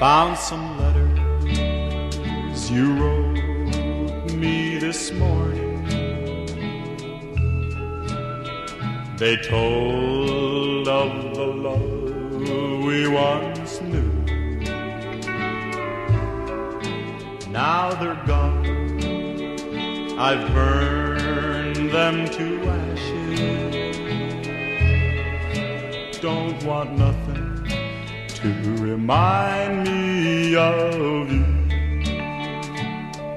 found some letters you wrote me this morning. They told of the love we once knew. Now they're gone, I've burned them to ashes. Don't want nothing to remind me of you.